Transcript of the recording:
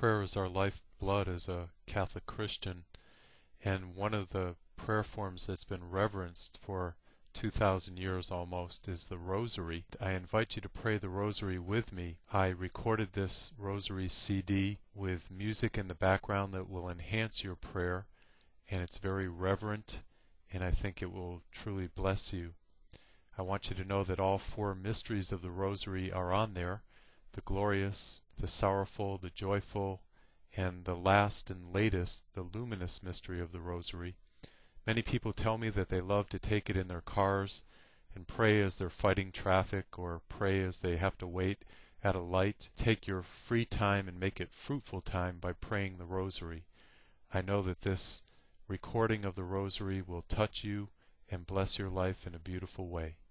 prayer is our lifeblood as a Catholic Christian, and one of the prayer forms that's been reverenced for 2,000 years almost is the Rosary. I invite you to pray the Rosary with me. I recorded this Rosary CD with music in the background that will enhance your prayer, and it's very reverent, and I think it will truly bless you. I want you to know that all four mysteries of the Rosary are on there: the glorious, the sorrowful, the joyful, and the last and latest, the luminous mystery of the Rosary. Many people tell me that they love to take it in their cars and pray as they're fighting traffic or pray as they have to wait at a light. Take your free time and make it fruitful time by praying the Rosary. I know that this recording of the Rosary will touch you and bless your life in a beautiful way.